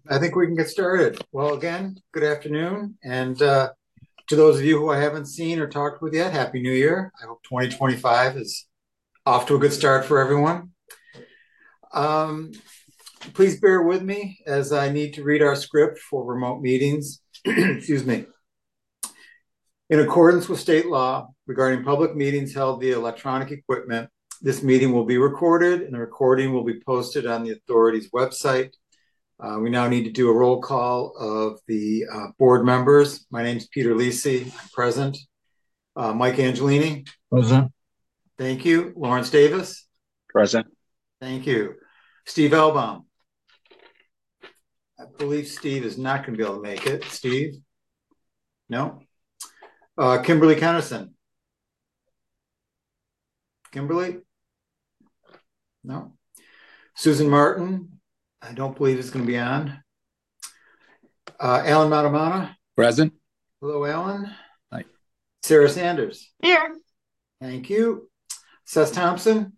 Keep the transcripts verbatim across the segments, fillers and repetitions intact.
I think we can get started. Well, again, good afternoon. And uh, to those of you who I haven't seen or talked with yet, Happy New Year. I hope twenty twenty-five is off to a good start for everyone. Um, please bear with me as I need to read our script for remote meetings. Excuse me. In accordance with state law regarding public meetings held via electronic equipment, this meeting will be recorded and the recording will be posted on the authority's website. Uh, we now need to do a roll call of the uh, board members. My name is Peter Lisi. I'm present. Uh, Mike Angelini. Present. Thank you. Lawrence Davis. Present. Thank you. Steve Elbaum. I believe Steve is not going to be able to make it. Steve? No? Uh, Kimberly Kennison. Kimberly? No? Susan Martin. I don't believe it's going to be on. Uh, Alan Matamana. Present. Hello, Alan. Hi. Sarah Sanders. Here. Thank you. Seth Thompson.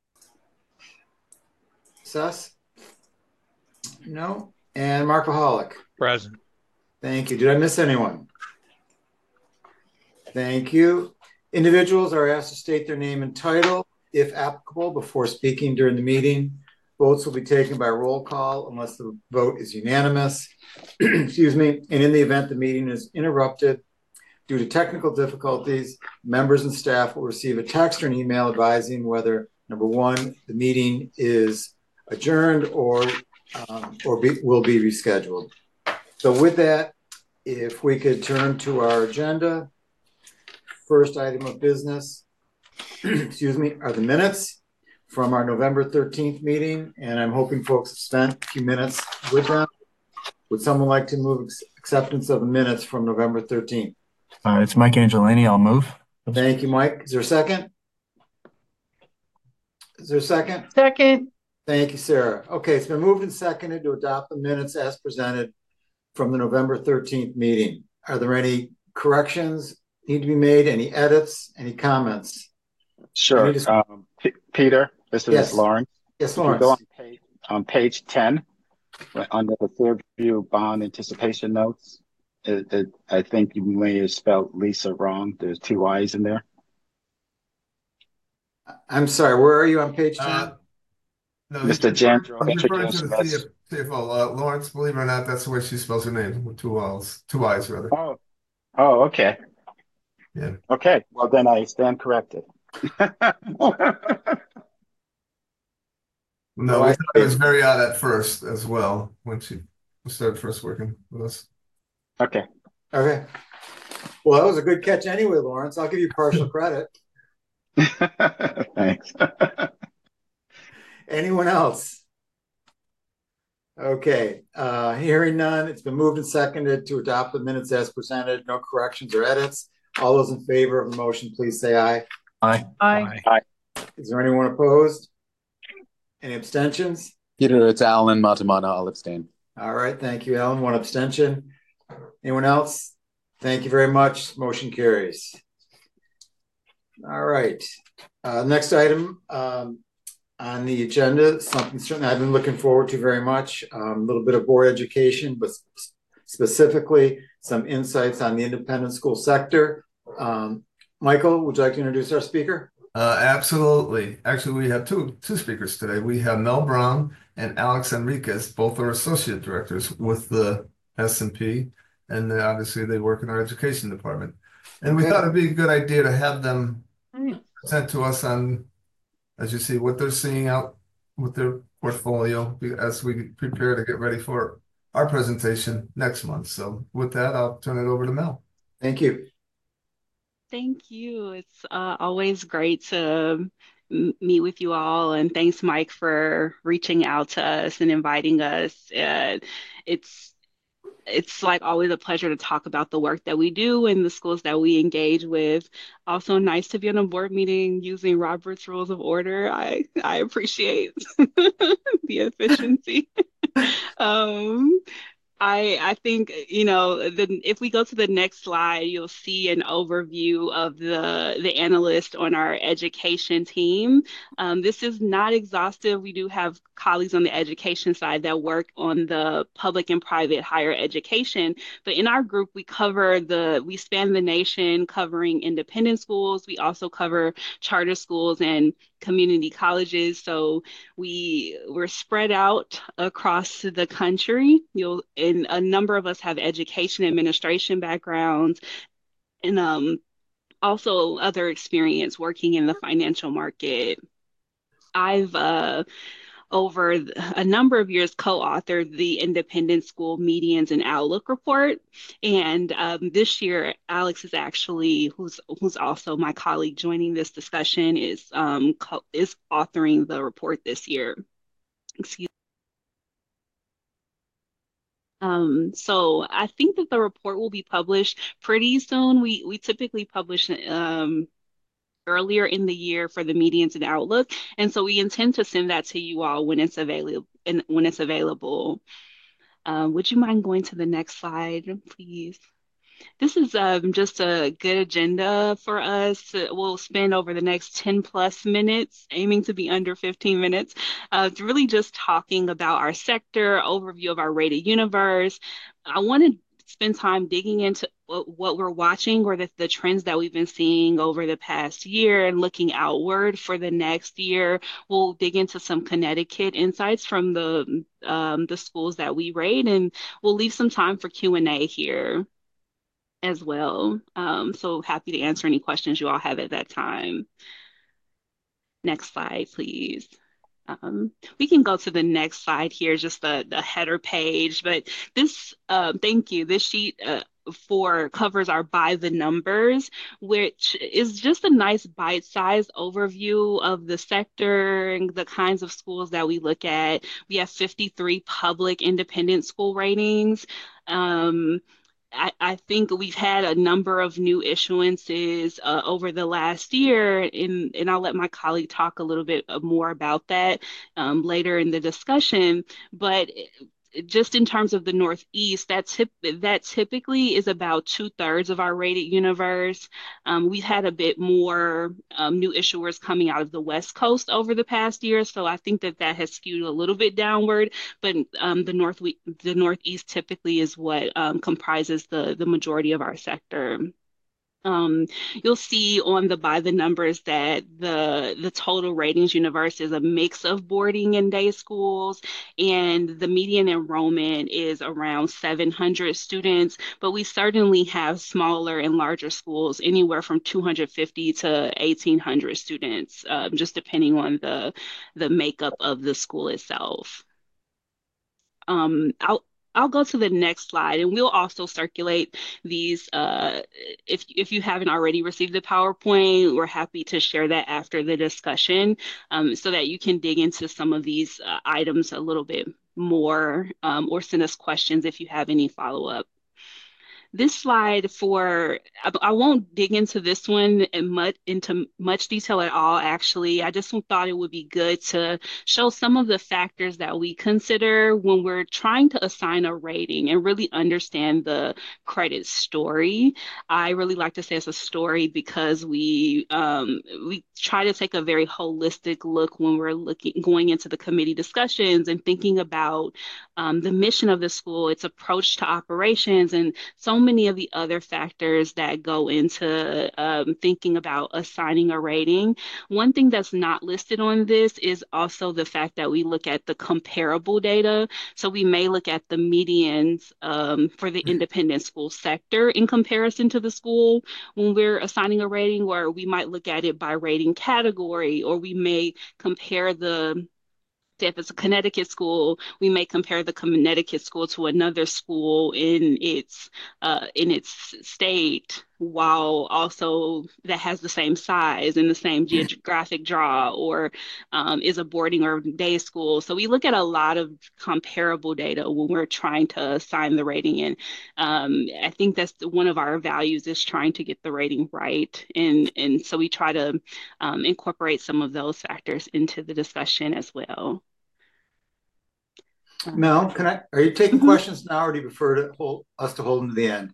Seth? No. And Mark Vahalik. Present. Thank you. Did I miss anyone? Thank you. Individuals are asked to state their name and title, if applicable, before speaking during the meeting. Votes will be taken by roll call unless the vote is unanimous. Excuse me. And in the event the meeting is interrupted due to technical difficulties, members and staff will receive a text or an email advising whether, number one, the meeting is adjourned or um, or be, will be rescheduled. So with that, if we could turn to our agenda, first item of business, excuse me, are the minutes from our November thirteenth meeting, and I'm hoping folks have spent a few minutes with them. Would someone like to move acceptance of the minutes from November thirteenth? Uh, it's Mike Angelini. I'll move. Thank you, Mike. Is there a second? Is there a second? Second. Thank you, Sarah. Okay, it's been moved and seconded to adopt the minutes as presented from the November thirteenth meeting. Are there any corrections need to be made? Any edits? Any comments? Sure. To... Um, P- Peter, this is yes. Lawrence. Yes, if Lawrence. You go on page, on page ten, under the Fairview bond anticipation notes, it, it, I think you may have spelled Lisa wrong. There's two I's in there. I'm sorry, where are you on page ten? Uh, no, Mister Jandro introduced to the C F O. Uh, Lawrence, believe it or not, that's the way she spells her name, with two I's, two I's rather. Oh, oh, okay. Yeah. Okay, well then I stand corrected. No, we thought it was very odd at first as well when she started first working with us. Okay. Okay. Well, that was a good catch anyway, Lawrence. I'll give you partial credit. Thanks. Anyone else? Okay. Uh, hearing none, it's been moved and seconded to adopt the minutes as presented. No corrections or edits. All those in favor of the motion, please say aye. Aye. Aye. Aye. Is there anyone opposed? Any abstentions? Peter, it's Alan Matamana. I'll abstain. All right. Thank you, Alan. One abstention. Anyone else? Thank you very much. Motion carries. All right. Uh, next item um, on the agenda, something certainly I've been looking forward to very much. Um, a little bit of board education, but specifically some insights on the independent school sector. Um, Michael, would you like to introduce our speaker? Uh, absolutely. Actually, we have two two speakers today. We have Mel Brown and Alex Enriquez. Both are associate directors with the S and P, and obviously they work in our education department. And we Okay. thought it'd be a good idea to have them present to us on, as you see, what they're seeing out with their portfolio as we prepare to get ready for our presentation next month. So with that, I'll turn it over to Mel. Thank you. Thank you. It's uh, always great to m- meet with you all. And thanks, Mike, for reaching out to us and inviting us. Uh, it's it's like always a pleasure to talk about the work that we do and the schools that we engage with. Also nice to be on a board meeting using Robert's Rules of Order. I, I appreciate the efficiency. um, I I think, you know, the if we go to the next slide, you'll see an overview of the the analyst on our education team. Um, this is not exhaustive. We do have colleagues on the education side that work on the public and private higher education, but in our group, we cover the we span the nation, covering independent schools. We also cover charter schools and community colleges. So we were spread out across the country. You'll, and a number of us have education administration backgrounds and um, also other experience working in the financial market. I've uh, over a number of years co-authored the Independent School Medians and Outlook report, and um, this year Alex is actually, who's who's also my colleague joining this discussion, is um, co- is authoring the report this year. Excuse. Um, so I think that the report will be published pretty soon. We we typically publish um, earlier in the year for the medians and outlook, and so we intend to send that to you all when it's available. And when it's available, um, would you mind going to the next slide, please? This is um, just a good agenda for us. Uh, We'll spend over the next ten plus minutes, aiming to be under fifteen minutes, uh, to really just talking about our sector, overview of our rated universe. I want to spend time digging into what, what we're watching or the, the trends that we've been seeing over the past year and looking outward for the next year. We'll dig into some Connecticut insights from the um, the schools that we rate, and we'll leave some time for Q and A here as well. Um, so happy to answer any questions you all have at that time. Next slide, please. Um, we can go to the next slide here, just the, the header page. But this, uh, thank you, this sheet uh, for covers our by the numbers, which is just a nice bite-sized overview of the sector and the kinds of schools that we look at. We have fifty-three public independent school ratings. Um, I, I think we've had a number of new issuances uh, over the last year, and, and I'll let my colleague talk a little bit uh, more about that um, later in the discussion. But just in terms of the Northeast, that tip that typically is about two thirds of our rated universe. Um, we've had a bit more um, new issuers coming out of the West Coast over the past year, so I think that that has skewed a little bit downward. But um, the North the Northeast typically is what um, comprises the the majority of our sector. Um, you'll see on the by the numbers that the the total ratings universe is a mix of boarding and day schools, and the median enrollment is around seven hundred students, but we certainly have smaller and larger schools, anywhere from two hundred fifty to eighteen hundred students, um, just depending on the the makeup of the school itself. Um, I'll I'll go to the next slide, and we'll also circulate these. Uh, if if you haven't already received the PowerPoint, we're happy to share that after the discussion, um, so that you can dig into some of these uh, items a little bit more, um, or send us questions if you have any follow-up. This slide for, I, I won't dig into this one in much into much detail at all, actually. I just thought it would be good to show some of the factors that we consider when we're trying to assign a rating and really understand the credit story. I really like to say it's a story because we um, we try to take a very holistic look when we're looking going into the committee discussions and thinking about um, the mission of the school, its approach to operations, and so many of the other factors that go into um, thinking about assigning a rating. One thing that's not listed on this is also the fact that we look at the comparable data. So we may look at the medians um, for the independent school sector in comparison to the school when we're assigning a rating, or we might look at it by rating category, or we may compare the if it's a Connecticut school, we may compare the Connecticut school to another school in its uh, in its state, while also that has the same size and the same geographic draw, or um, is a boarding or day school. So we look at a lot of comparable data when we're trying to assign the rating. And um, I think that's one of our values, is trying to get the rating right. And and so we try to um, incorporate some of those factors into the discussion as well. Mel, can I, are you taking Mhm. questions now or do you prefer to hold us to hold them to the end?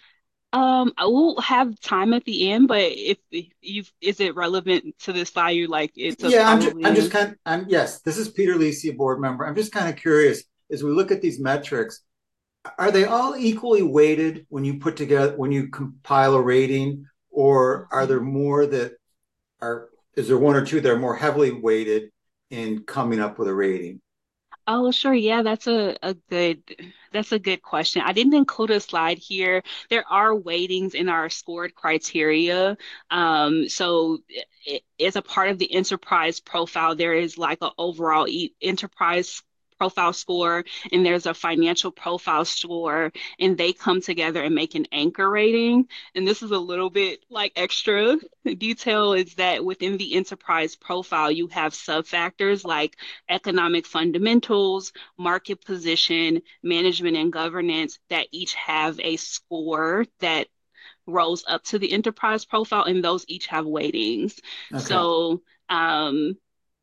Um, I will have time at the end, but if, if you is it relevant to this slide? You like it to Yeah, I'm just, I'm just probably. kind of, I'm, yes, this is Peter Lisi, a board member. I'm just kind of curious, as we look at these metrics, are they all equally weighted when you put together, when you compile a rating, or are there more that are, is there one or two that are more heavily weighted in coming up with a rating? Oh, sure. Yeah, that's a, a good that's a good question. I didn't include a slide here. There are weightings in our scored criteria. Um, so it, as a part of the enterprise profile, there is like an overall e enterprise profile score, and there's a financial profile score, and they come together and make an anchor rating. And this is a little bit like extra detail is that within the enterprise profile, you have sub-factors like economic fundamentals, market position, management and governance that each have a score that rolls up to the enterprise profile, and those each have weightings. Okay, So um,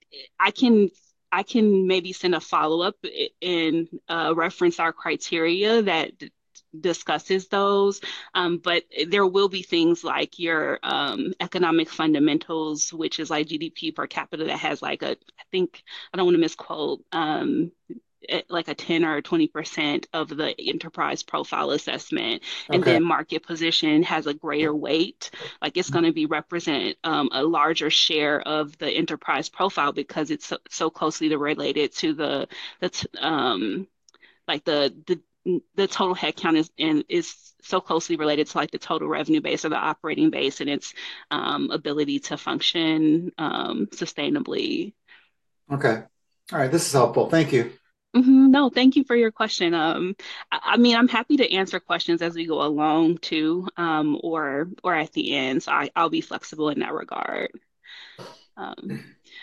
I can I can maybe send a follow-up and uh, reference our criteria that discusses those. Um, but there will be things like your um, economic fundamentals, which is like G D P per capita that has like a, I think, I don't want to misquote, um, like a ten or twenty percent of the enterprise profile assessment. And okay, then market position has a greater weight. Like it's going to be represent um, a larger share of the enterprise profile because it's so, so closely related to the, the um, like the the the total headcount is and is so closely related to like the total revenue base or the operating base and its um, ability to function um, sustainably. okay. All right, this is helpful. Thank you. Mhm. No, thank you for your question. Um, I, I mean, I'm happy to answer questions as we go along too, um, or or at the end. So I, I'll be flexible in that regard. Um,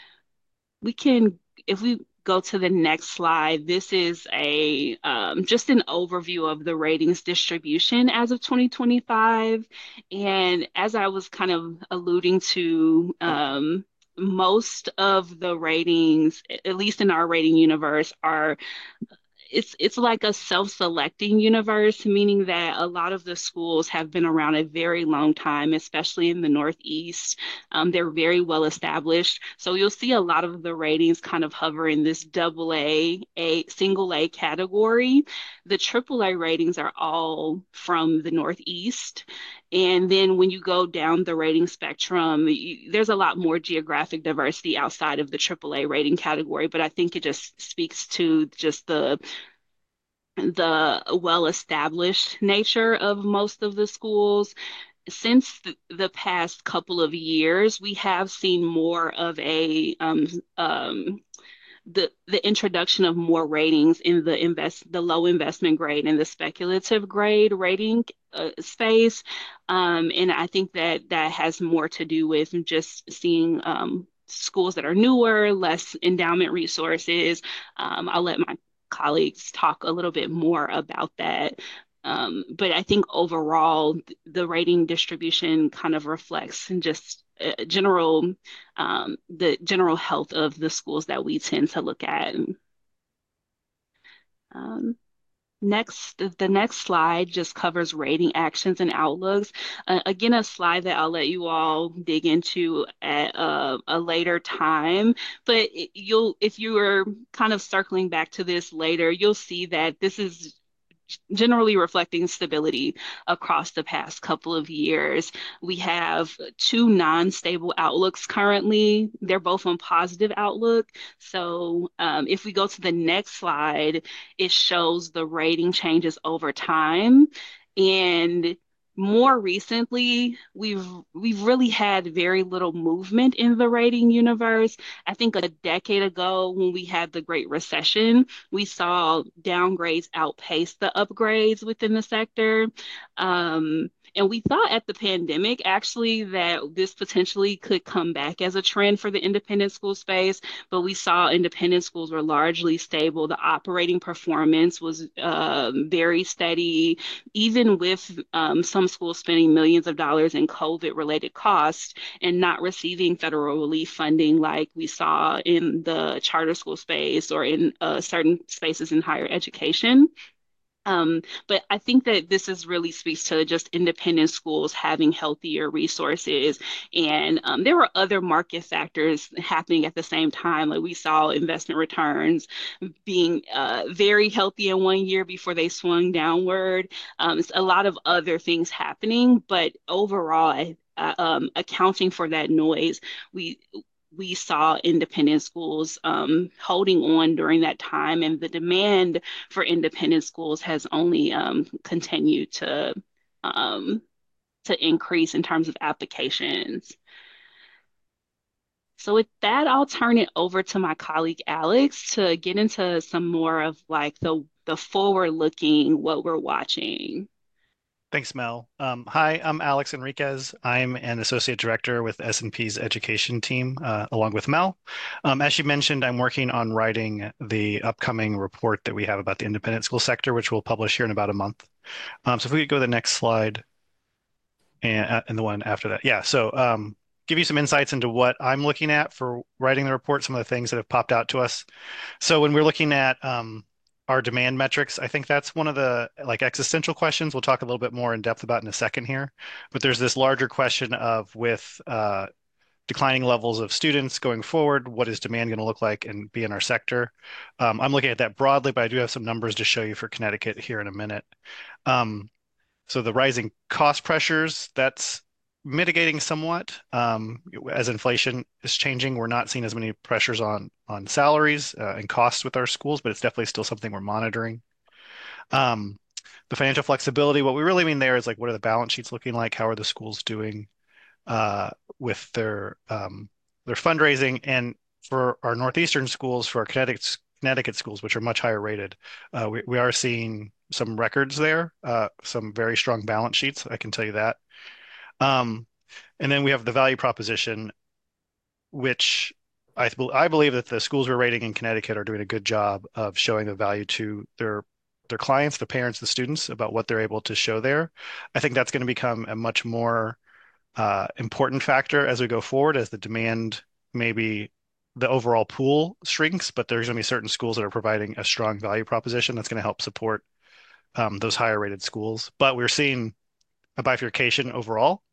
we can, if we go to the next slide, this is a um, just an overview of the ratings distribution as of twenty twenty-five. And as I was kind of alluding to, um, most of the ratings, at least in our rating universe, are it's it's like a self-selecting universe, meaning that a lot of the schools have been around a very long time, especially in the Northeast. Um, they're very well established. So you'll see a lot of the ratings kind of hover in this double A, A single A category. The triple A ratings are all from the Northeast. And then when you go down the rating spectrum, you, there's a lot more geographic diversity outside of the triple A rating category, but I think it just speaks to just the the well-established nature of most of the schools. Since the, the past couple of years, we have seen more of a um, um, the the introduction of more ratings in the invest the low investment grade and the speculative grade rating uh, space, um, and I think that that has more to do with just seeing um, schools that are newer, less endowment resources. Um, I'll let my colleagues talk a little bit more about that. Um, but I think overall, the rating distribution kind of reflects just uh, general um, the general health of the schools that we tend to look at. Um, Next, the next slide just covers rating actions and outlooks. Uh, again, a slide that I'll let you all dig into at a, a later time. But it- you'll, if you are kind of circling back to this later, you'll see that this is generally reflecting stability across the past couple of years. We have two non-stable outlooks currently. They're both on positive outlook. So um, if we go to the next slide, it shows the rating changes over time. And more recently, we've we've really had very little movement in the rating universe. I think a decade ago, when we had the Great Recession, we saw downgrades outpace the upgrades within the sector. Um, And we thought at the pandemic actually that this potentially could come back as a trend for the independent school space, but we saw independent schools were largely stable. The operating performance was uh, very steady, even with um, some schools spending millions of dollars in COVID related costs and not receiving federal relief funding like we saw in the charter school space or in uh, certain spaces in higher education. Um, but I think that this is really speaks to just independent schools having healthier resources. And um, there were other market factors happening at the same time. Like we saw investment returns being uh, very healthy in one year before they swung downward. Um, it's a lot of other things happening, but overall, uh, um, accounting for that noise, we we saw independent schools um, holding on during that time, and the demand for independent schools has only um, continued to um, to increase in terms of applications. So with that, I'll turn it over to my colleague Alex to get into some more of like the the forward looking, what we're watching. Thanks, Mel. Um, hi, I'm Alex Enriquez. I'm an associate director with S and P's education team, uh, along with Mel. Um, as she mentioned, I'm working on writing the upcoming report that we have about the independent school sector, which we'll publish here in about a month. Um, so if we could go to the next slide and, uh, and the one after that. Yeah, so um, give you some insights into what I'm looking at for writing the report, some of the things that have popped out to us. So when we're looking at um, our demand metrics, I think that's one of the like existential questions we'll talk a little bit more in depth about in a second here. But there's this larger question of with uh, declining levels of students going forward, what is demand going to look like and be in our sector? Um, I'm looking at that broadly, but I do have some numbers to show you for Connecticut here in a minute. Um, so the rising cost pressures, that's mitigating somewhat. Um, as inflation is changing, we're not seeing as many pressures on on salaries uh, and costs with our schools, but it's definitely still something we're monitoring. Um, the financial flexibility, what we really mean there is like, what are the balance sheets looking like? How are the schools doing uh, with their um, their fundraising? And for our Northeastern schools, for our Connecticut Connecticut schools, which are much higher rated, uh, we, we are seeing some records there, uh, some very strong balance sheets, I can tell you that. Um, and then we have the value proposition, which I, I believe that the schools we're rating in Connecticut are doing a good job of showing the value to their their clients, the parents, the students about what they're able to show there. I think that's going to become a much more uh, important factor as we go forward, as the demand maybe the overall pool shrinks, but there's going to be certain schools that are providing a strong value proposition that's going to help support um, those higher rated schools. But we're seeing a bifurcation overall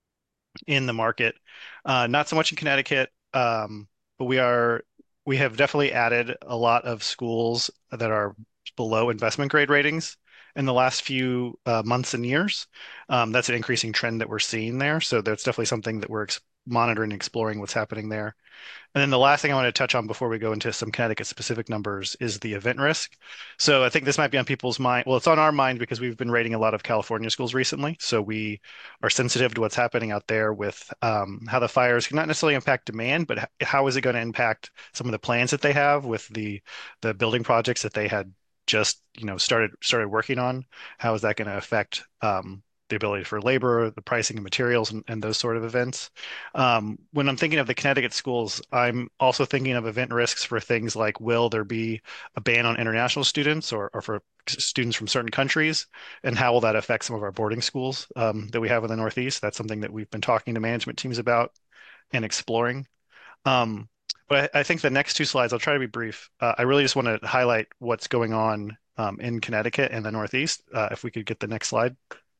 in the market. Uh, not so much in Connecticut, um, but we are we have definitely added a lot of schools that are below investment grade ratings in the last few uh, months and years. Um, that's an increasing trend that we're seeing there. So that's definitely something that we're ex monitoring and exploring what's happening there. And then the last thing I want to touch on before we go into some Connecticut specific numbers is the event risk. So I think this might be on people's mind. Well, it's on our mind because we've been rating a lot of California schools recently. So we are sensitive to what's happening out there with um, how the fires can not necessarily impact demand, but how is it going to impact some of the plans that they have with the the building projects that they had just, you know, started started working on? How is that going to affect um, the ability for labor, the pricing of materials, and, and those sort of events. Um, when I'm thinking of the Connecticut schools, I'm also thinking of event risks for things like, will there be a ban on international students or, or for students from certain countries? And how will that affect some of our boarding schools um, that we have in the Northeast? That's something that we've been talking to management teams about and exploring. Um, but I, I think the next two slides, I'll try to be brief. Uh, I really just want to highlight what's going on um, in Connecticut and the Northeast. Uh, if we could get the next slide.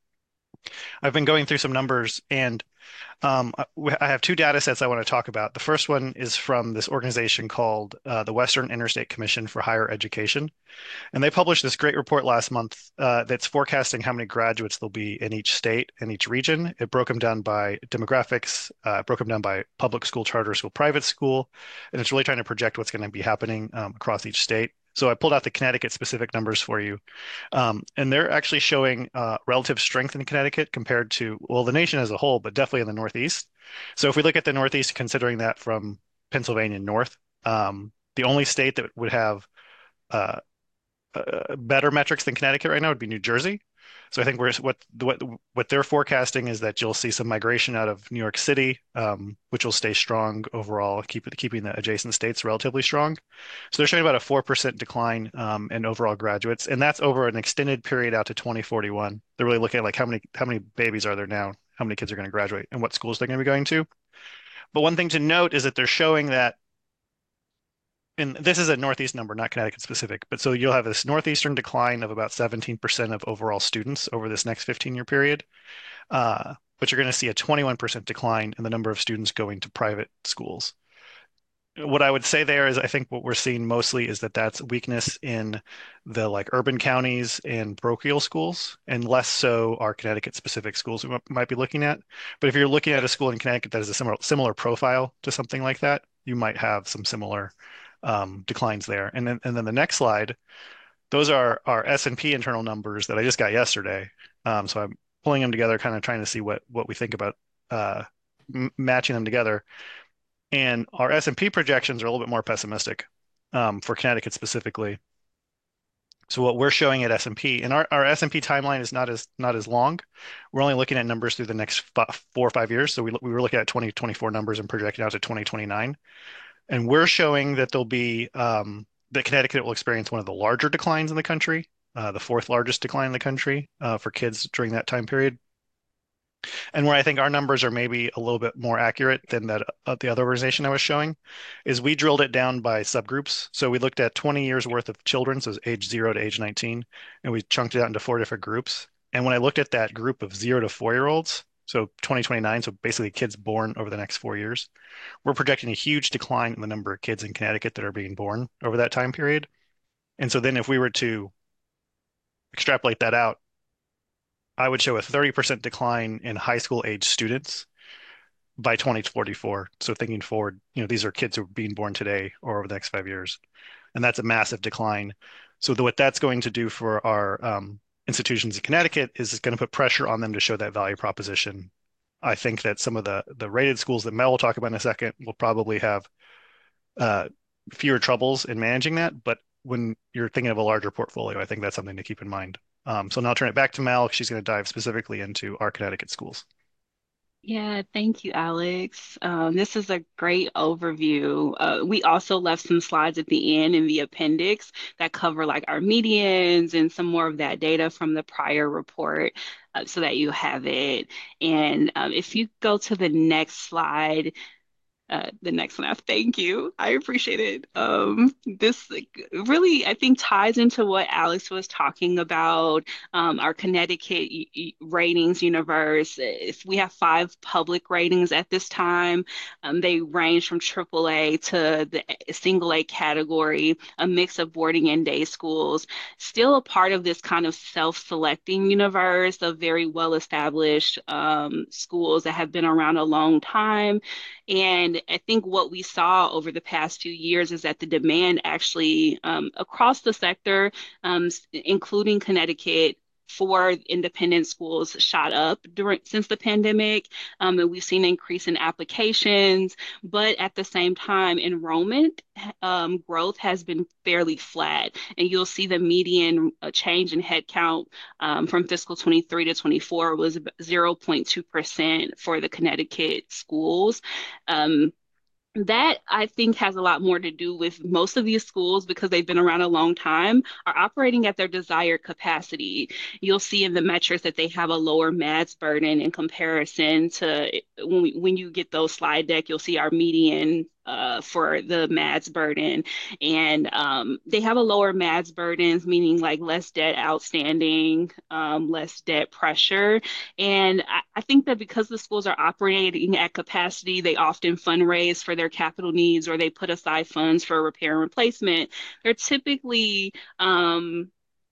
I've been going through some numbers, and um, I have two data sets I want to talk about. The first one is from this organization called uh, the Western Interstate Commission for Higher Education. And they published this great report last month uh, that's forecasting how many graduates there'll be in each state and each region. It broke them down by demographics, uh, broke them down by public school, charter school, private school, and it's really trying to project what's going to be happening um, across each state. So I pulled out the Connecticut specific numbers for you. Um, and they're actually showing uh, relative strength in Connecticut compared to, well, the nation as a whole, but definitely in the Northeast. So if we look at the Northeast, considering that from Pennsylvania north, um, the only state that would have uh, uh, better metrics than Connecticut right now would be New Jersey. So I think we're what what what they're forecasting is that you'll see some migration out of New York City, um, which will stay strong overall, keep keeping the adjacent states relatively strong. So they're showing about a four percent decline um, in overall graduates, and that's over an extended period out to twenty forty-one. They're really looking at like how many how many babies are there now, how many kids are going to graduate, and what schools they're going to be going to. But one thing to note is that they're showing that, and this is a Northeast number, not Connecticut specific, but so you'll have this Northeastern decline of about seventeen percent of overall students over this next fifteen year period. Uh, but you're going to see a twenty-one percent decline in the number of students going to private schools. What I would say there is I think what we're seeing mostly is that that's weakness in the like urban counties and parochial schools, and less so our Connecticut specific schools we might be looking at. But if you're looking at a school in Connecticut that has a similar similar profile to something like that, you might have some similar um, declines there. And then and then the next slide, those are our S and P internal numbers that I just got yesterday. Um, so I'm pulling them together, kind of trying to see what what we think about uh, matching them together. And our S and P projections are a little bit more pessimistic um, for Connecticut specifically. So what we're showing at S and P, and our, our S and P timeline is not as not as long. We're only looking at numbers through the next four or five years. So we, we were looking at twenty twenty-four numbers and projecting out to twenty twenty-nine. And we're showing that there'll be um, that Connecticut will experience one of the larger declines in the country, uh, the fourth largest decline in the country uh, for kids during that time period. And where I think our numbers are maybe a little bit more accurate than that uh, the other organization I was showing is we drilled it down by subgroups. So we looked at twenty years worth of children, so age zero to age nineteen, and we chunked it out into four different groups. And when I looked at that group of zero to four year olds, so twenty twenty-nine, so basically kids born over the next four years, we're projecting a huge decline in the number of kids in Connecticut that are being born over that time period. And so then if we were to extrapolate that out, I would show a thirty percent decline in high school age students by twenty forty-four. So thinking forward, you know, these are kids who are being born today or over the next five years. And that's a massive decline. So the, what that's going to do for our um, institutions in Connecticut is it's going to put pressure on them to show that value proposition. I think that some of the, the rated schools that Mel will talk about in a second will probably have uh, fewer troubles in managing that. But when you're thinking of a larger portfolio, I think that's something to keep in mind. Um, so now I'll turn it back to Mel. She's going to dive specifically into our Connecticut schools. Yeah, thank you, Alex. Um, this is a great overview. Uh, we also left some slides at the end in the appendix that cover like our medians and some more of that data from the prior report uh, so that you have it. And um, if you go to the next slide, uh, the next one. Thank you. I appreciate it. Um, this like, really, I think, ties into what Alex was talking about, um, our Connecticut ratings universe. If we have five public ratings at this time, um, they range from triple A to the single A category, a mix of boarding and day schools, still a part of this kind of self-selecting universe of very well-established um, schools that have been around a long time. And I think what we saw over the past few years is that the demand actually um, across the sector, um, including Connecticut, for independent schools shot up during since the pandemic, um, and we've seen an increase in applications. But at the same time, enrollment um, growth has been fairly flat, and you'll see the median uh, change in headcount um, from fiscal twenty-three to twenty-four was zero point two percent for the Connecticut schools. Um, That I think has a lot more to do with most of these schools, because they've been around a long time, are operating at their desired capacity. You'll see in the metrics that they have a lower M A D S burden in comparison to when we, when you get those slide deck, you'll see our median uh, for the M A D S burden. And um, they have a lower M A D S burdens, meaning like less debt outstanding, um, less debt pressure. And I, I think that because the schools are operating at capacity, they often fundraise for their capital needs, or they put aside funds for repair and replacement. They're typically um,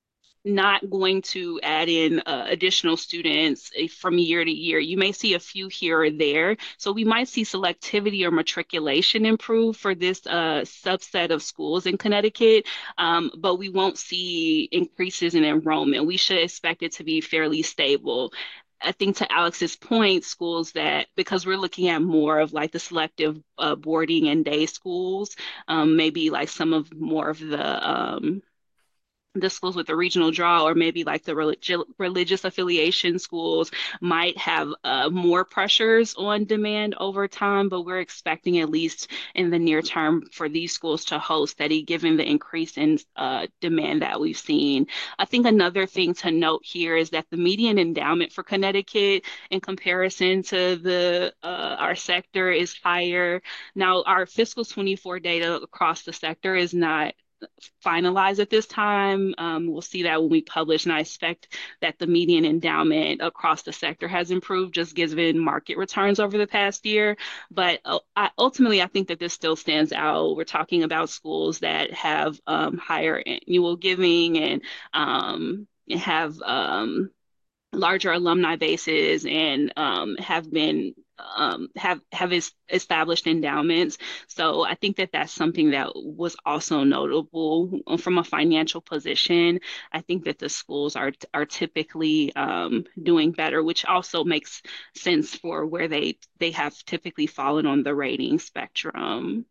not going to add in uh, additional students from year to year. You may see a few here or there. So we might see selectivity or matriculation improve for this uh, subset of schools in Connecticut, um, but we won't see increases in enrollment. We should expect it to be fairly stable. I think to Alex's point, schools that, because we're looking at more of like the selective uh, boarding and day schools, um, maybe like some of more of the um, the schools with the regional draw, or maybe like the relig religious affiliation schools, might have uh, more pressures on demand over time, but we're expecting, at least in the near term, for these schools to hold steady given the increase in uh, demand that we've seen. I think another thing to note here is that the median endowment for Connecticut in comparison to the uh, our sector is higher. Now, our fiscal twenty-four data across the sector is not finalized at this time. Um, we'll see that when we publish, and I expect that the median endowment across the sector has improved just given market returns over the past year. But uh, I, ultimately, I think that this still stands out. We're talking about schools that have um, higher annual giving and um, have um, larger alumni bases and um, have been um, have have es established endowments. So I think that that's something that was also notable from a financial position. I think that the schools are are typically um, doing better, which also makes sense for where they they have typically fallen on the rating spectrum.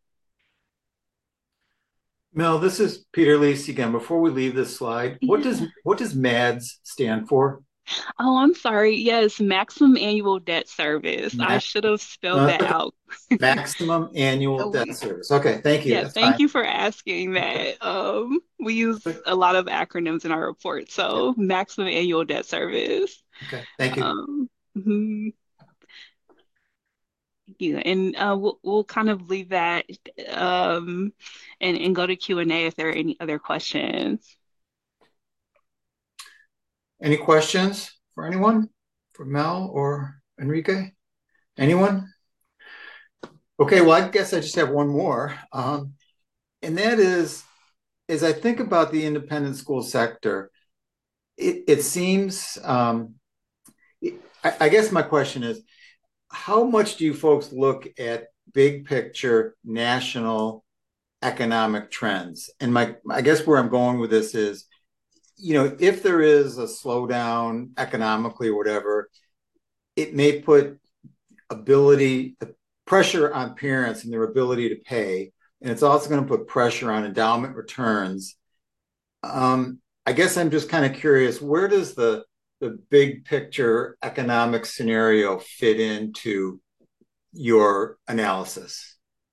Mel, this is Peter Lisi again. Before we leave this slide, what does Yeah. what does MADS stand for? Oh, I'm sorry. Yes, maximum annual debt service. I Max, should have spelled no, that okay. out. Maximum annual Uh, debt We, service. Okay, thank you. yeah, That's thank fine. you for asking Okay. that. Um, we use Good. a lot of acronyms in our report. Yeah. So maximum annual debt service. Okay. Thank you. Um, mhm, yeah, and uh, we'll we'll kind of leave that um, and and go to Q and A if there are any other questions. Any questions for anyone? For Mel or Enrique? Anyone? Okay, well, I guess I just have one more. Um, and that is, as I think about the independent school sector, it, it seems, um, I, I guess my question is, how much do you folks look at big picture national economic trends? And my, I guess where I'm going with this is, you know, if there is a slowdown economically or whatever, it may put ability, pressure on parents and their ability to pay. And it's also going to put pressure on endowment returns. Um, I guess I'm just kind of curious, where does the the big picture economic scenario fit into your analysis?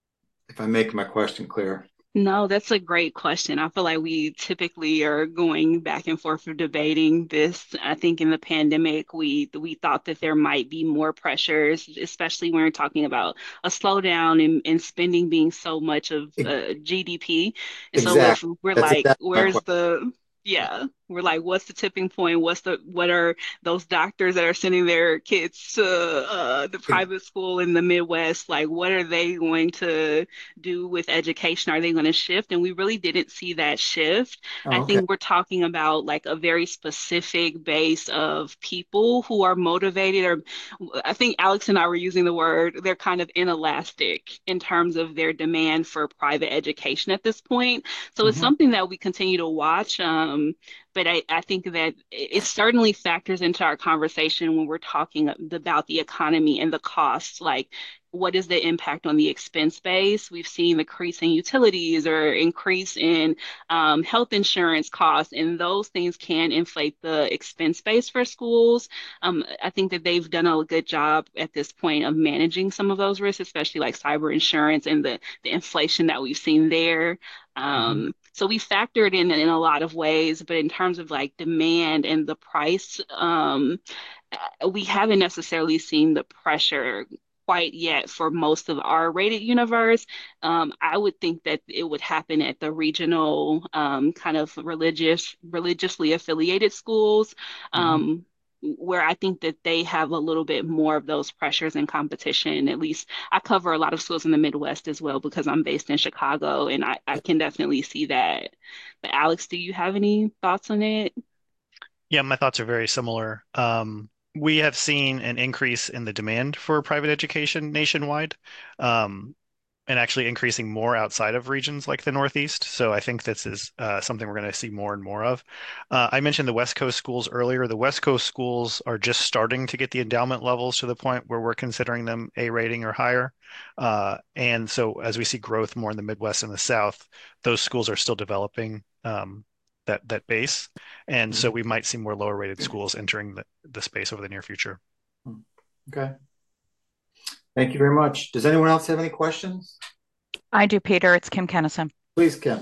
If I make my question clear. No, that's a great question. I feel like we typically are going back and forth of debating this. I think in the pandemic, we we thought that there might be more pressures, especially when we're talking about a slowdown in, in spending being so much of uh, G D P. And so we're Exactly. we're That's like, exactly my where's question. the yeah, we're like, what's the tipping point? What's the what are those doctors that are sending their kids to uh, the private school in the Midwest? Like, what are they going to do with education? Are they going to shift? And we really didn't see that shift. I Oh, okay. think we're talking about like a very specific base of people who are motivated, or I think Alex and I were using the word, they're kind of inelastic in terms of their demand for private education at this point. So it's Mm-hmm. something that we continue to watch. Um, but I, I think that it certainly factors into our conversation when we're talking about the economy and the costs. Like, what is the impact on the expense base? We've seen the increase in utilities or increase in um, health insurance costs, and those things can inflate the expense base for schools. Um, I think that they've done a good job at this point of managing some of those risks, especially like cyber insurance and the, the inflation that we've seen there. Mm-hmm. Um, so we factored in in a lot of ways, but in terms of like demand and the price, um, uh, we haven't necessarily seen the pressure quite yet for most of our rated universe. Um, I would think that it would happen at the regional um, kind of religious, religiously affiliated schools. Mm-hmm. Um, where I think that they have a little bit more of those pressures and competition. At least I cover a lot of schools in the Midwest as well because I'm based in Chicago, and I, I can definitely see that. But Alex, do you have any thoughts on it? Yeah, my thoughts are very similar. Um, we have seen an increase in the demand for private education nationwide, um, and actually increasing more outside of regions like the Northeast. So I think this is uh, something we're going to see more and more of. Uh, I mentioned the West Coast schools earlier. The West Coast schools are just starting to get the endowment levels to the point where we're considering them A rating or higher. Uh, and so as we see growth more in the Midwest and the South, those schools are still developing. Um, that that base. And so we might see more lower rated schools entering the, the space over the near future. Okay. Thank you very much. Does anyone else have any questions? I do, Peter. It's Kim Kennison. Please, Kim.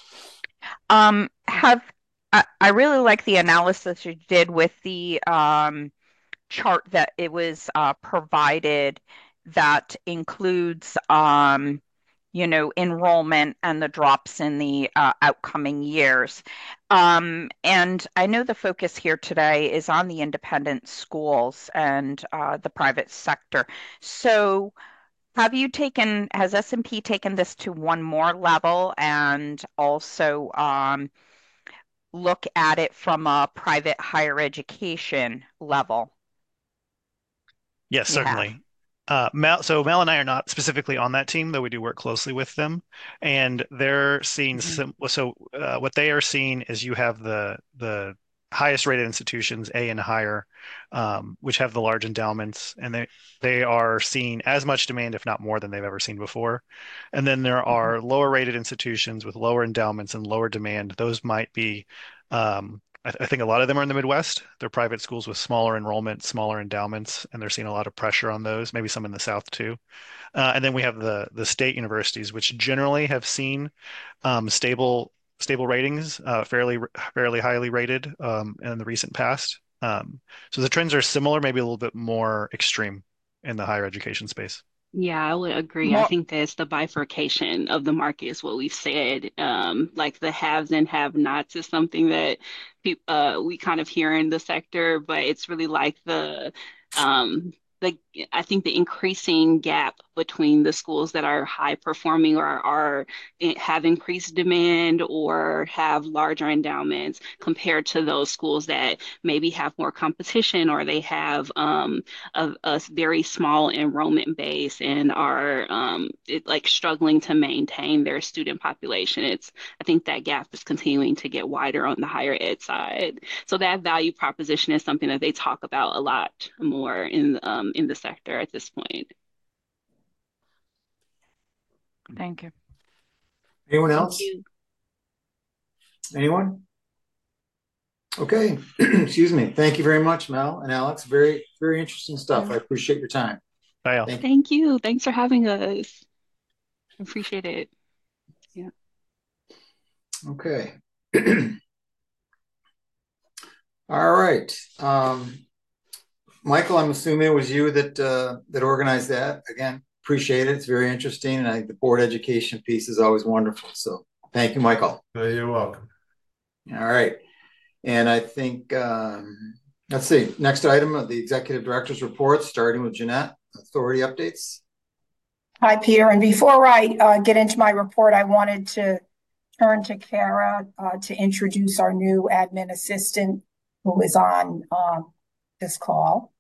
Um, have I, I really like the analysis you did with the um, chart that it was uh, provided that includes um, you know, enrollment and the drops in the uh, outcoming years. Um, and I know the focus here today is on the independent schools and uh, the private sector. So have you taken, has S and P taken this to one more level and also um, look at it from a private higher education level? Yes, You have. certainly. Uh, Mel, so Mel and I are not specifically on that team, though we do work closely with them, and they're seeing some. So uh, what they are seeing is you have the the highest rated institutions, A and higher, um, which have the large endowments, and they they are seeing as much demand, if not more, than they've ever seen before. And then there are lower rated institutions with lower endowments and lower demand. Those might be um, I, th- I think a lot of them are in the Midwest. They're private schools with smaller enrollment, smaller endowments, and they're seeing a lot of pressure on those, maybe some in the South too. Uh, and then we have the the state universities, which generally have seen um, stable stable ratings, uh, fairly fairly highly rated um, in the recent past. Um, so the trends are similar, maybe a little bit more extreme in the higher education space. Yeah, I would agree. I More, think that's the bifurcation of the market is what we've said. Um, like the haves and have-nots is something that peop uh, we kind of hear in the sector, but it's really like the um, the I think the increasing gap between the schools that are high performing or are have increased demand or have larger endowments compared to those schools that maybe have more competition or they have um, a, a very small enrollment base and are um, it, like struggling to maintain their student population. It's I think that gap is continuing to get wider on the higher ed side. So that value proposition is something that they talk about a lot more in um, in the sector at this point. thank you. Anyone Thank else? you. Anyone? Okay. Excuse me. Thank you very much, Mel and Alex. Very, very interesting stuff. I appreciate your time. Bye, Al. Thank you. Thank you. Thanks for having us. Appreciate it. Yeah. Okay. All right. Um, Michael, I'm assuming it was you that uh, that organized that. Again, appreciate it. It's very interesting, and I think the board education piece is always wonderful. So, thank you, Michael. Oh, you're welcome. All right, and I think um, let's see. Next item of the executive director's report, starting with Jeanette. Authority updates. Hi, Peter. And before I uh, get into my report, I wanted to turn to Kara uh, to introduce our new admin assistant who is on um, this call.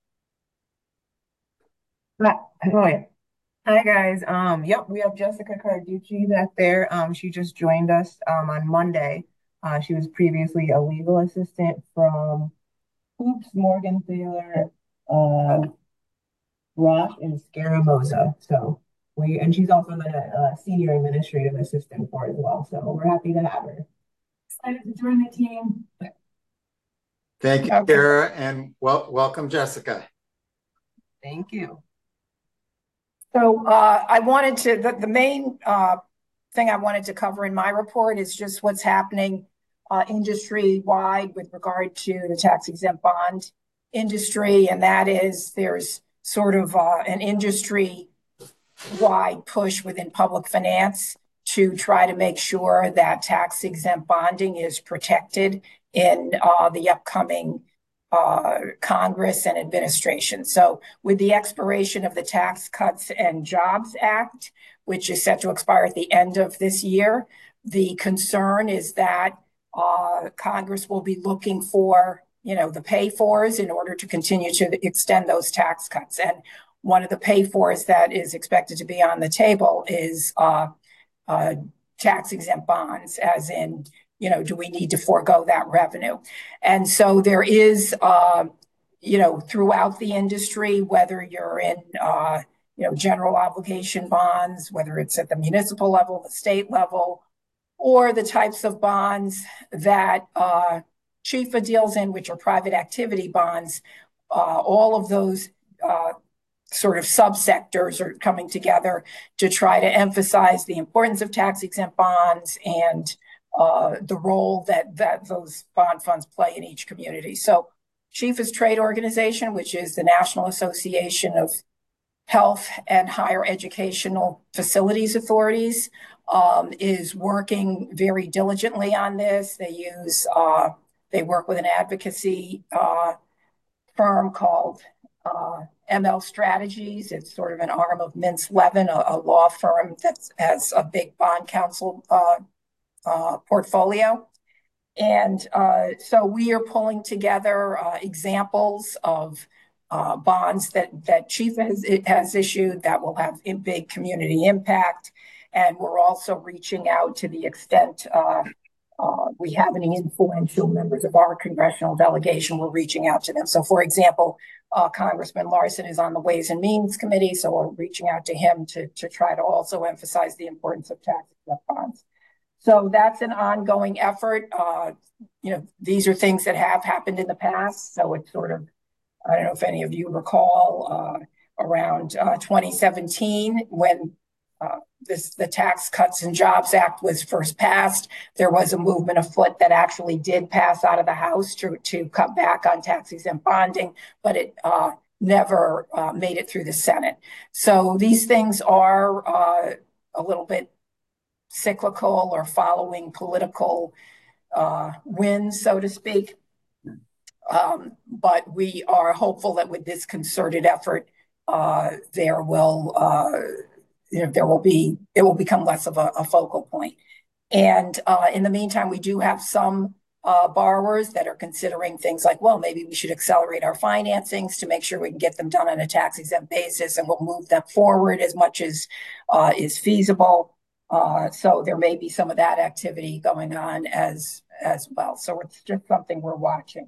Hi, hi Hi, guys. Um, yep, we have Jessica Carducci back there. Um, she just joined us um on Monday. Uh, she was previously a legal assistant from Hoops, Morgan Thaler, uh, Roth, and Scaramoza. So we, and she's also the uh, senior administrative assistant for it as well. So we're happy to have her. Excited to join the team. Thank you, Okay. Kara, and wel welcome, Jessica. Thank you. So uh, I wanted to, the, the main uh, thing I wanted to cover in my report is just what's happening uh, industry-wide with regard to the tax exempt bond industry. And that is there's sort of uh, an industry-wide push within public finance to try to make sure that tax exempt bonding is protected in uh, the upcoming uh, Congress and administration. So with the expiration of the Tax Cuts and Jobs Act, which is set to expire at the end of this year, the concern is that uh, Congress will be looking for, you know, the pay-fors in order to continue to extend those tax cuts. And one of the pay-fors that is expected to be on the table is uh, uh, tax-exempt bonds, as in, you know, do we need to forego that revenue? And so there is, uh, you know, throughout the industry, whether you're in, uh, you know, general obligation bonds, whether it's at the municipal level, the state level, or the types of bonds that uh, Chifa deals in, which are private activity bonds. Uh, all of those uh, sort of subsectors are coming together to try to emphasize the importance of tax-exempt bonds and uh, the role that, that those bond funds play in each community. So Chifa's trade organization, which is the National Association of Health and Higher Educational Facilities Authorities, um, is working very diligently on this. They use, uh, they work with an advocacy uh, firm called uh, M L Strategies. It's sort of an arm of Mintz Levin, a, a law firm that has a big bond counsel uh, uh, portfolio. And uh, so we are pulling together uh, examples of uh, bonds that, that Chifa has, has issued that will have a big community impact. And we're also reaching out to the extent uh, uh, we have any influential members of our congressional delegation, we're reaching out to them. So for example, uh, Congressman Larson is on the Ways and Means Committee, so we're reaching out to him to, to try to also emphasize the importance of tax-exempt bonds. So that's an ongoing effort. Uh, you know, these are things that have happened in the past. So it's sort of, I don't know if any of you recall, uh, around uh, twenty seventeen, when uh, this the Tax Cuts and Jobs Act was first passed, there was a movement afoot that actually did pass out of the House to, to cut back on tax-exempt bonding, but it uh, never uh, made it through the Senate. So these things are uh, a little bit cyclical or following political uh, winds, so to speak. Um, but we are hopeful that with this concerted effort, uh, there will, uh, you know, there will be, it will become less of a, a focal point. And uh, in the meantime, we do have some uh, borrowers that are considering things like, well, maybe we should accelerate our financings to make sure we can get them done on a tax-exempt basis, and we'll move them forward as much as uh, is feasible. Uh, so there may be some of that activity going on as, as well. So it's just something we're watching.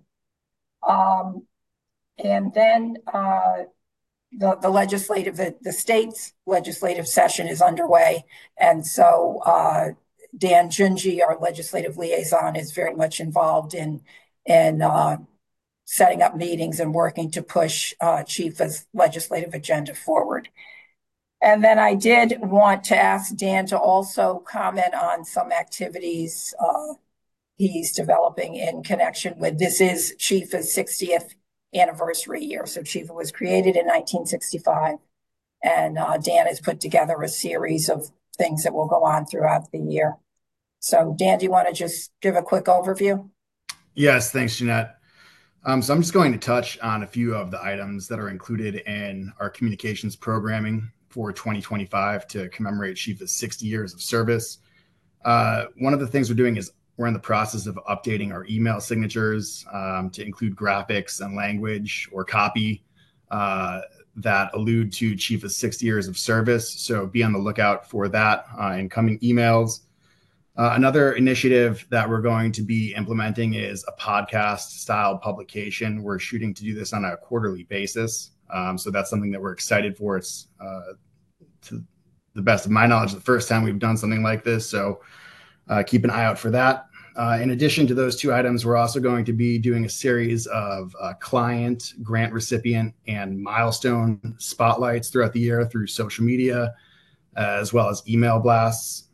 Um, and then uh, the, the legislative, the, the state's legislative session is underway. And so uh, Dan Junji, our legislative liaison, is very much involved in, in uh, setting up meetings and working to push uh, Chifa's legislative agenda forward. And then I did want to ask Dan to also comment on some activities uh, he's developing in connection with, this is Chifa's sixtieth anniversary year. So Chifa was created in nineteen sixty-five, and uh, Dan has put together a series of things that will go on throughout the year. So Dan, do you want to just give a quick overview? Yes, thanks, Jeanette. Um, so I'm just going to touch on a few of the items that are included in our communications programming for twenty twenty-five to commemorate Chifa's sixty years of service. Uh, one of the things we're doing is we're in the process of updating our email signatures um, to include graphics and language or copy uh, that allude to Chifa's sixty years of service. So be on the lookout for that uh, in coming emails. Uh, another initiative that we're going to be implementing is a podcast style publication. We're shooting to do this on a quarterly basis. Um, so that's something that we're excited for. It's uh, to the best of my knowledge, the first time we've done something like this. So uh, keep an eye out for that. Uh, in addition to those two items, we're also going to be doing a series of uh, client, grant recipient, and milestone spotlights throughout the year through social media, uh, as well as email blasts.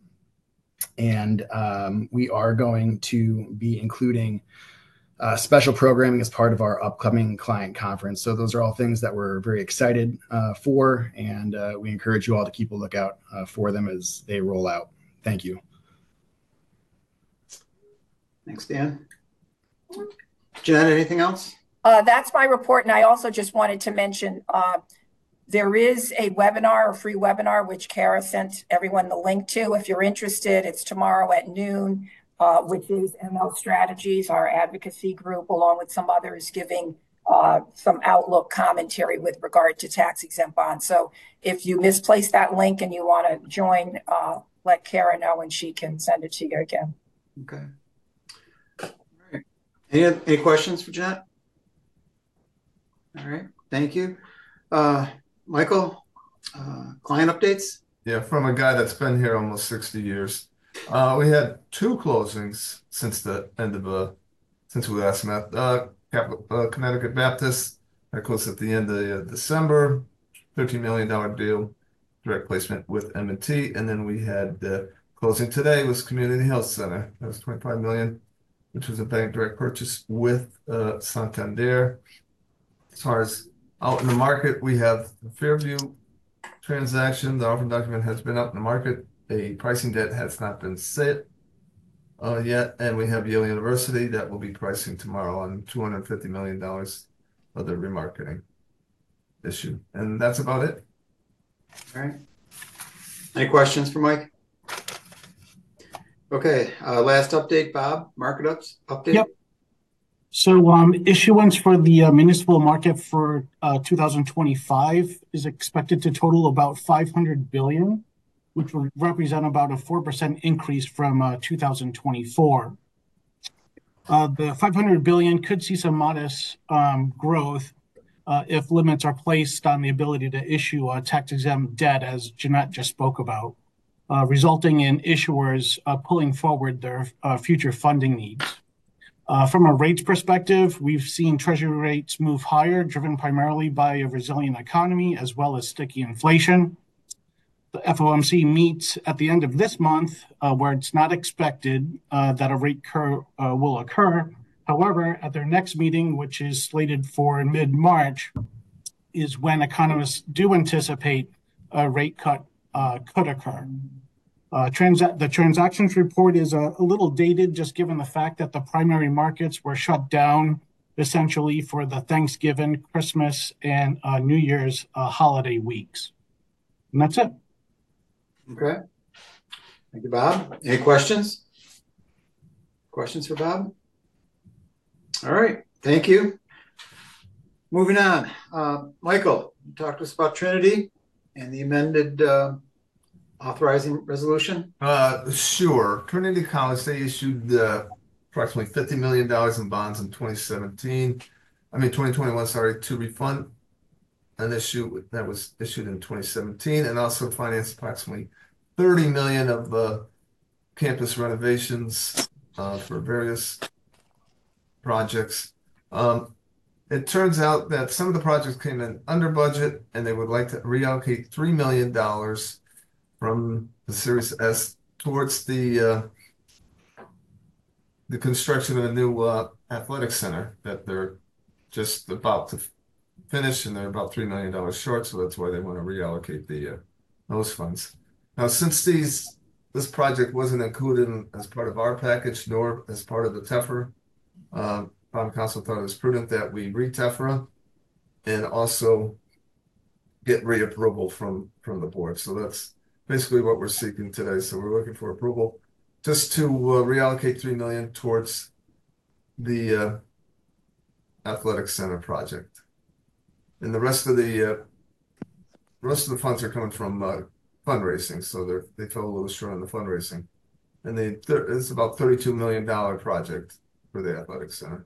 And um, we are going to be including uh, special programming as part of our upcoming client conference. So those are all things that we're very excited uh, for, and uh, we encourage you all to keep a lookout uh, for them as they roll out. Thank you. Thanks, Dan. Jen, anything else? Uh, that's my report. And I also just wanted to mention uh, there is a webinar, a free webinar, which Kara sent everyone the link to. If you're interested, it's tomorrow at noon, uh, which is M L Strategies, our advocacy group, along with some others, giving uh, some outlook commentary with regard to tax-exempt bonds. So if you misplaced that link and you want to join, uh, let Kara know and she can send it to you again. Okay. Any, any questions for Jeanette? All right, thank you. Uh, Michael, uh, client updates? Yeah, from a guy that's been here almost sixty years. Uh, we had two closings since the end of uh since we last met. Uh, Cap- uh Connecticut Baptist that closed at the end of uh, December, thirteen million dollar deal, direct placement with M and T, and then we had the closing today was Community Health Center. That was twenty-five million, which was a bank direct purchase with uh, Santander. As far as out in the market, we have the Fairview transaction. The offer document has been out in the market. A pricing debt has not been set uh, yet, and we have Yale University that will be pricing tomorrow on two hundred fifty million dollars of the remarketing issue. And that's about it. All right. Any questions for Mike? Okay, uh, last update, Bob, market ups update. Yep. So um, issuance for the uh, municipal market for uh, two thousand twenty-five is expected to total about five hundred billion dollars, which will represent about a four percent increase from uh, two thousand twenty-four. Uh, the five hundred billion dollars could see some modest um, growth uh, if limits are placed on the ability to issue uh, tax-exempt debt, as Jeanette just spoke about, uh, resulting in issuers uh, pulling forward their uh, future funding needs. Uh, from a rates perspective, we've seen Treasury rates move higher, driven primarily by a resilient economy as well as sticky inflation. The F O M C meets at the end of this month, uh, where it's not expected uh, that a rate curve uh, will occur. However, at their next meeting, which is slated for mid-March, is when economists do anticipate a rate cut uh, could occur. Uh, transa- the transactions report is a, a little dated, just given the fact that the primary markets were shut down essentially for the Thanksgiving, Christmas, and uh, New Year's uh, holiday weeks. And that's it. Okay. Thank you, Bob. Any questions? Questions for Bob? All right. Thank you. Moving on. Uh, Michael, you talked to us about Trinity and the amended uh, authorizing resolution. Uh, sure. Trinity College, they issued uh, approximately fifty million dollars in bonds in twenty seventeen. I mean, twenty twenty-one, sorry, to refund an issue that was issued in twenty seventeen, and also financed approximately thirty million dollars of uh, campus renovations uh, for various projects. Um, it turns out that some of the projects came in under budget, and they would like to reallocate three million dollars from the Series S towards the uh, the construction of a new uh, athletic center that they're just about to finish, and they're about three million dollars short, so that's why they want to reallocate the uh, those funds. Now, since these this project wasn't included in, as part of our package, nor as part of the T E F R, uh, Bond Council thought it was prudent that we re-T E F R and also get reapproval from from the board. So that's basically what we're seeking today. So we're looking for approval just to uh, reallocate three million dollars towards the uh, athletic center project, and the rest of the uh, rest of the funds are coming from uh, fundraising. So they they fell a little short on the fundraising, and they it's about thirty-two million dollar project for the athletic center.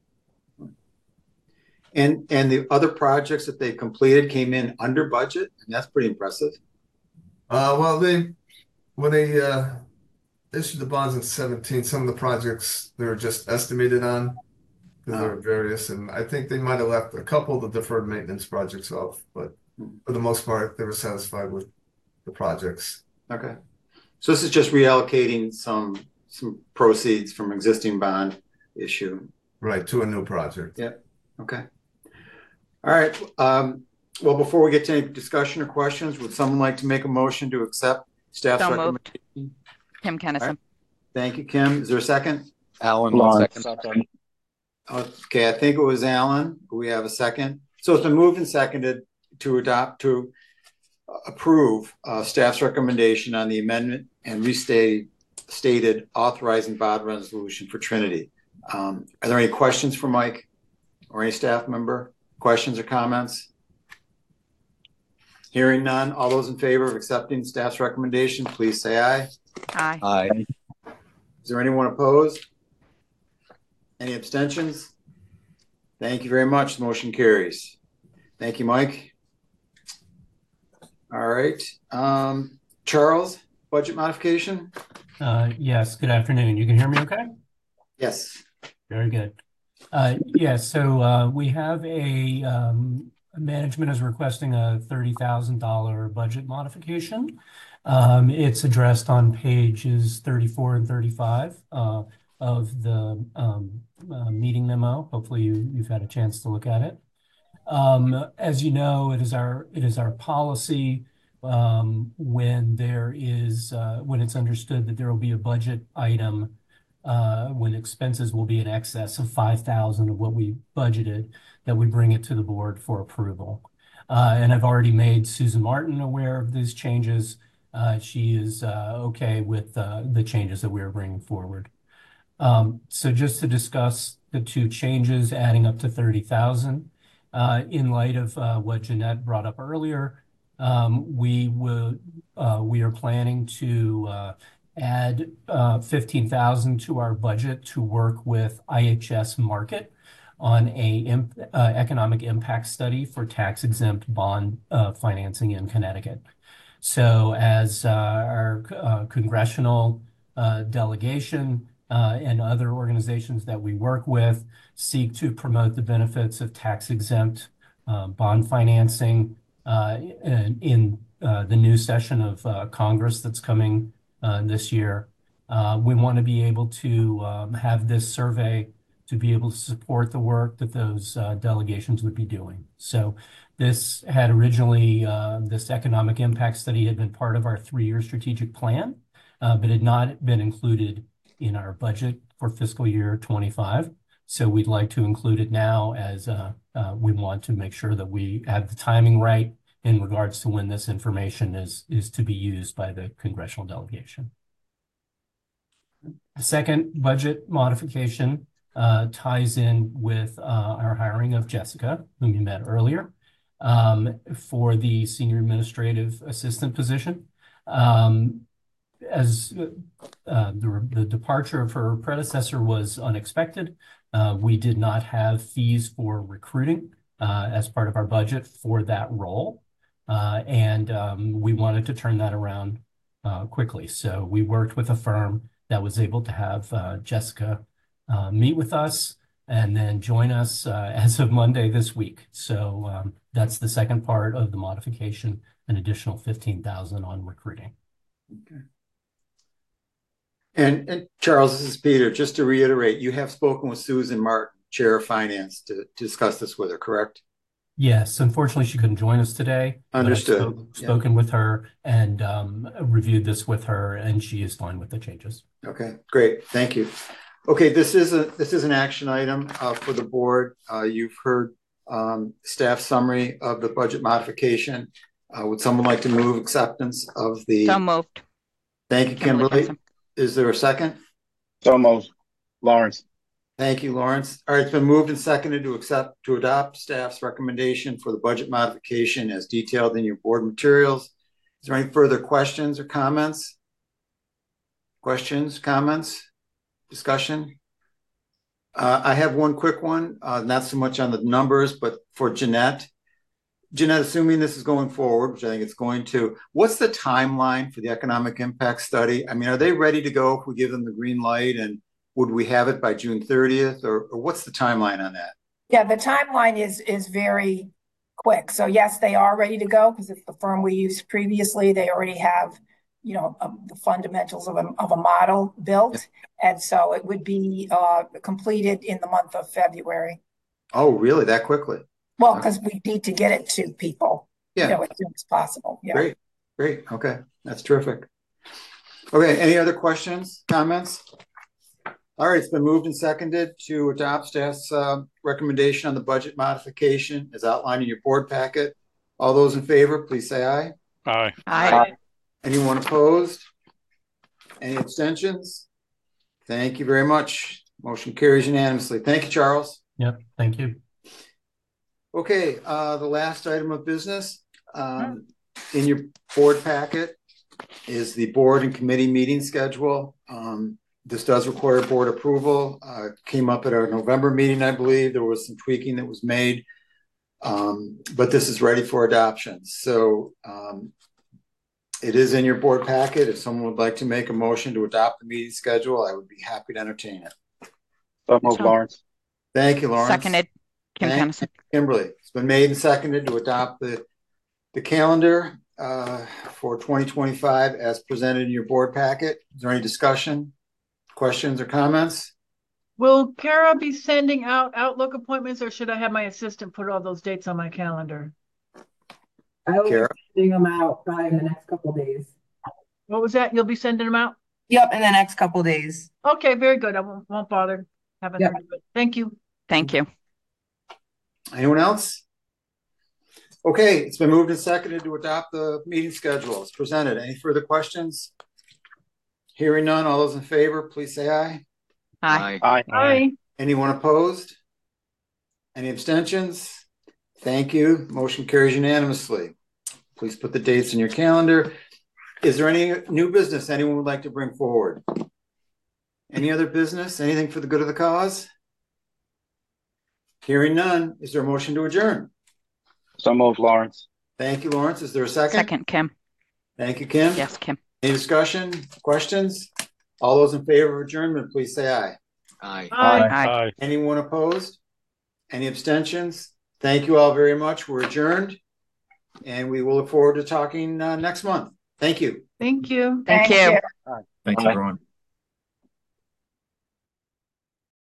And and the other projects that they completed came in under budget, and that's pretty impressive. Uh, well, they when they uh, issued the bonds in seventeen, some of the projects they were just estimated on because there were various, and I think they might have left a couple of the deferred maintenance projects off, but for the most part, they were satisfied with the projects. Okay, so this is just reallocating some some proceeds from existing bond issue, right, to a new project. Yeah. Okay. All right. Um, well, before we get to any discussion or questions, would someone like to make a motion to accept staff's So recommendation? moved. Kim Kennison. Right. Thank you, Kim. Is there a second? Alan, one second. Second. Okay, I think it was Alan. We have a second. So it's been moved and seconded to adopt, to approve uh, staff's recommendation on the amendment and restated stated authorizing bond resolution for Trinity. Um, are there any questions for Mike or any staff member? Questions or comments? Hearing none. All those in favor of accepting staff's recommendation, please say aye. Aye. Aye. Is there anyone opposed? Any abstentions? Thank you very much. The motion carries. Thank you, Mike. All right. Um, Charles, budget modification? Uh, yes, good afternoon. You can hear me okay? Yes. Very good. Uh, yeah, so uh, we have a um, management is requesting a thirty thousand dollars budget modification. Um, it's addressed on pages thirty-four and thirty-five uh, of the um, uh, meeting memo. Hopefully you, you've had a chance to look at it. Um, as you know, it is our it is our policy um, when there is uh, when it's understood that there will be a budget item uh, when expenses will be in excess of five thousand of what we budgeted, that we bring it to the board for approval. Uh, and I've already made Susan Martin aware of these changes. Uh, she is uh, okay with uh, the changes that we are bringing forward. Um, so just to discuss the two changes, adding up to thirty thousand. Uh, in light of uh, what Jeanette brought up earlier, um, we will uh, we are planning to uh, add uh, fifteen thousand to our budget to work with I H S Markit on a imp, uh, economic impact study for tax exempt bond uh, financing in Connecticut. So as uh, our uh, congressional uh, delegation uh, and other organizations that we work with seek to promote the benefits of tax-exempt uh, bond financing uh, in, in uh, the new session of uh, Congress that's coming uh, this year. Uh, we want to be able to um, have this survey to be able to support the work that those uh, delegations would be doing. So this had originally, uh, this economic impact study had been part of our three-year strategic plan, uh, but had not been included in our budget for fiscal year twenty-five. So we'd like to include it now as uh, uh, we want to make sure that we have the timing right in regards to when this information is, is to be used by the congressional delegation. The second budget modification uh, ties in with uh, our hiring of Jessica, whom you met earlier, um, for the senior administrative assistant position. Um, as uh, the, the departure of her predecessor was unexpected, uh, we did not have fees for recruiting uh, as part of our budget for that role. Uh, and um, we wanted to turn that around uh, quickly. So we worked with a firm that was able to have uh, Jessica uh, meet with us and then join us uh, as of Monday this week. So um, that's the second part of the modification, an additional fifteen thousand on recruiting. Okay. And, and Charles, this is Peter. Just to reiterate, you have spoken with Susan Martin, Chair of Finance, to, to discuss this with her, correct? Yes, unfortunately, she couldn't join us today. Understood. But I've spoke, yeah. spoken with her and um, reviewed this with her, and she is fine with the changes. Okay, great. Thank you. Okay, this is a this is an action item uh, for the board. Uh, you've heard um, staff summary of the budget modification. Uh, would someone like to move acceptance of the? So moved. Thank you, Kimberly. Is there a second? So moved. Lawrence. Thank you, Lawrence. All right, it's been moved and seconded to accept to adopt staff's recommendation for the budget modification as detailed in your board materials. Is there any further questions or comments? Questions, comments, discussion? Uh, I have one quick one, uh, not so much on the numbers, but for Jeanette. Jeanette, assuming this is going forward, which I think it's going to, what's the timeline for the economic impact study? I mean, are they ready to go if we give them the green light, and would we have it by June thirtieth, or, or what's the timeline on that? Yeah, the timeline is is very quick. So yes, they are ready to go because it's the firm we used previously. They already have, you know, um, the fundamentals of a, of a model built. Yeah. And so it would be uh, completed in the month of February. Oh, really? That quickly? Well, because okay. we need to get it to people, yeah. you know, as soon as possible. Yeah. Great, great. Okay, that's terrific. Okay, any other questions, comments? All right, it's been moved and seconded to adopt staff's uh, recommendation on the budget modification as outlined in your board packet. All those in favor, please say aye. Aye. Aye. Anyone opposed? Any abstentions? Thank you very much. Motion carries unanimously. Thank you, Charles. Yep, thank you. Okay, uh, the last item of business um, in your board packet is the board and committee meeting schedule. Um, this does require board approval. Uh, came up at our November meeting, I believe. There was some tweaking that was made, um, but this is ready for adoption. So um, It is in your board packet. If someone would like to make a motion to adopt the meeting schedule, I would be happy to entertain it. So moved, Lawrence. Thank you, Lawrence. Seconded, Kim Thank Tennyson. you, Kimberly. It's been made and seconded to adopt the the calendar uh, for twenty twenty-five as presented in your board packet. Is there any discussion, questions, or comments? Will Kara be sending out Outlook appointments, or should I have my assistant put all those dates on my calendar? I will Kara? be sending them out probably in the next couple of days. What was that? You'll be sending them out? Yep, in the next couple of days. Okay, very good. I won't, won't bother having Yep. her do it. Thank you. Thank you. Anyone else? Okay, it's been moved and seconded to adopt the meeting schedule as presented. Any further questions? Hearing none, all those in favor, please say aye. Aye. Aye. Aye. Anyone opposed? Any abstentions? Thank you. Motion carries unanimously. Please put the dates in your calendar. Is there any new business anyone would like to bring forward? Any other business? Anything for the good of the cause? Hearing none, is there a motion to adjourn? So moved, Lawrence. Thank you, Lawrence. Is there a second? Second, Kim. Thank you, Kim. Yes, Kim. Any discussion, questions? All those in favor of adjournment, please say aye. Aye. Aye. Aye. Anyone opposed? Any abstentions? Thank you all very much. We're adjourned. And we will look forward to talking uh, next month. Thank you. Thank you. Thank Thank you. you. Thanks, Aye. everyone.